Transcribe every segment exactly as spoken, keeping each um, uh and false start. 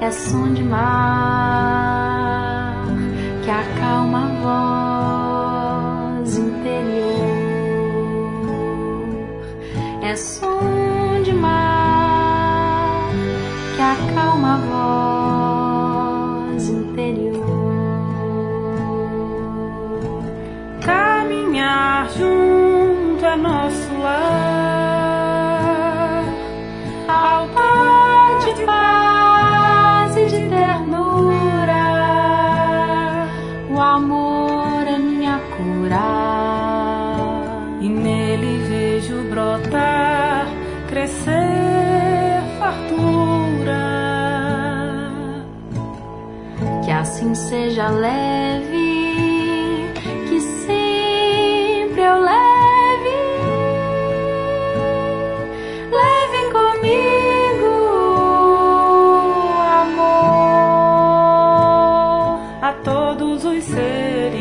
é som de mar que acalma a voz interior. É som de mar que acalma a voz interior. Caminhar junto é nosso lar, altar de paz e de ternura. O amor é minha cura, e nele vejo brotar, crescer fartura. Que assim seja leve, que sempre eu leve, leve comigo, amor, a todos os seres,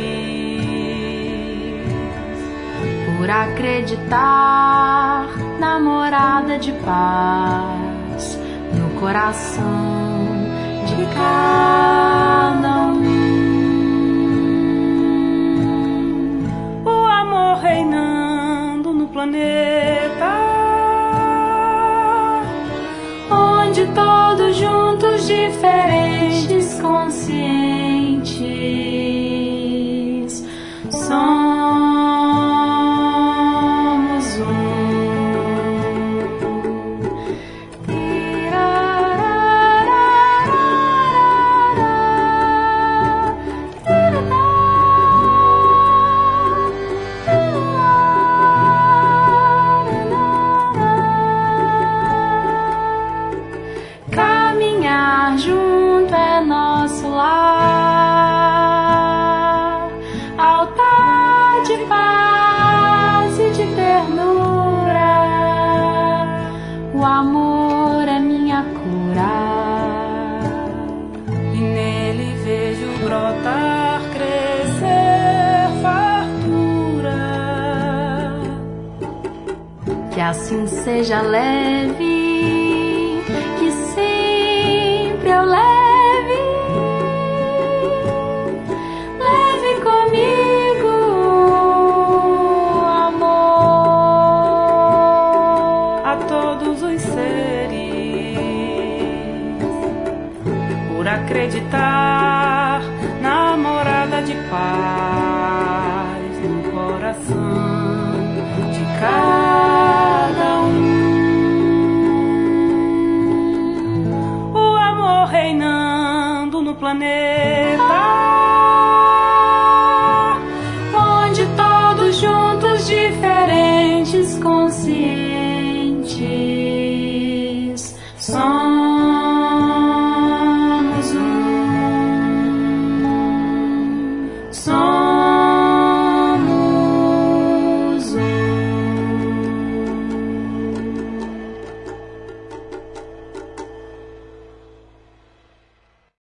por acreditar na morada de paz no coração de cada um. O amor reinando no planeta, onde todos juntos, diferentes, conscientes, somos um. Caminhar junto é nosso lar, altar de paz e de ternura. O amor é minha cura, e nele vejo brotar, crescer fartura. que assim seja leve, que sempre eu leve, leve comigo, amor, a todos os seres, por acreditar na morada de paz no coração de cada um. O amor reinando no planeta,